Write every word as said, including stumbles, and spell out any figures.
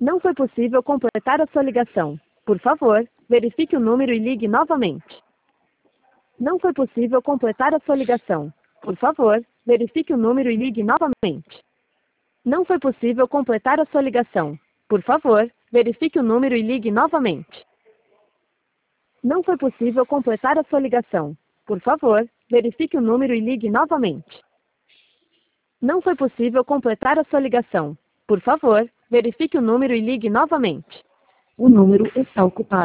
Não foi possível completar a sua ligação. Por favor, verifique o número e ligue novamente. Não foi possível completar a sua ligação. Por favor, verifique o número e ligue novamente. Não foi possível completar a sua ligação. Por favor, verifique o número e ligue novamente. Não foi possível completar a sua ligação. Por favor, verifique o número e ligue novamente. Não foi possível completar a sua ligação. Por favor, verifique o número e ligue novamente. O número está ocupado.